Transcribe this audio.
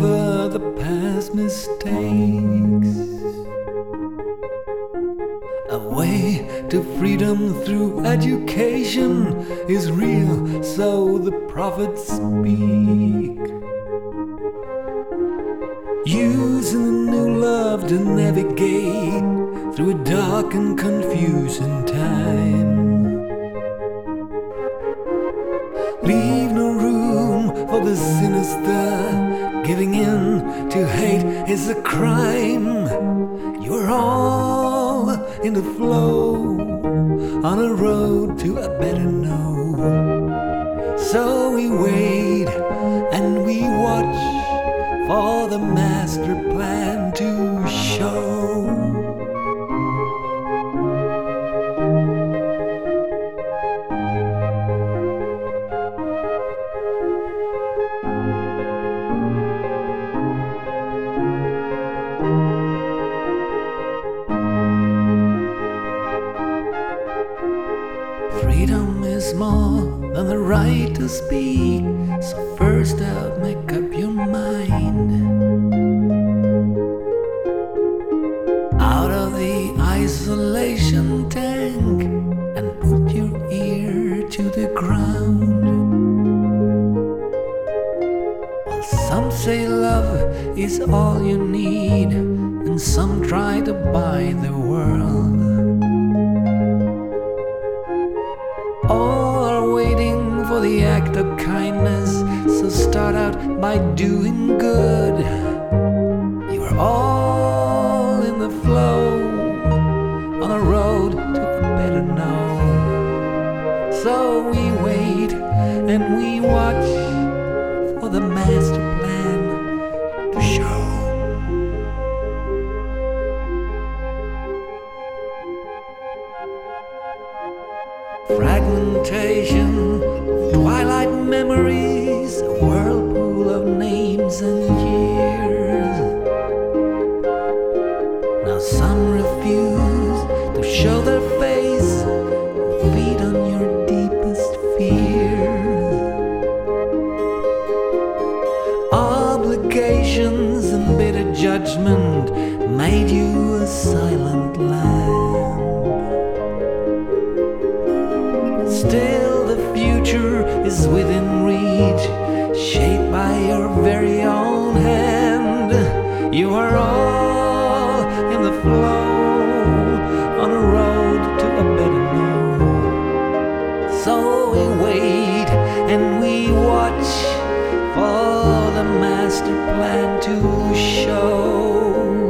cover the past mistakes. A way to freedom through education is real, so the prophets speak. Using the new love to navigate through a dark and confusing time. Leave no room for the sinister. Giving in to hate is a crime. You're all in the flow, on a road to a better know. So we wait and we watch for the master plan to show. Freedom is more than the right to speak, so first out, make up your mind. Out of the isolation tank and put your ear to the ground. While some say love is all you need, and some try to buy the world. All are waiting for the act of kindness, so start out by doing good. You are all in the flow, on a road to a better know. So we wait and we watch for the master plan to show. Fragmentation of twilight memories, a whirlpool of names and years. Now some refuse to show their face, feed on your deepest fears. Obligations and bitter judgment made you a silent land. Still the future is within reach, shaped by your very own hand. You are all in the flow, on a road to a better know. So we wait and we watch for the master plan to show.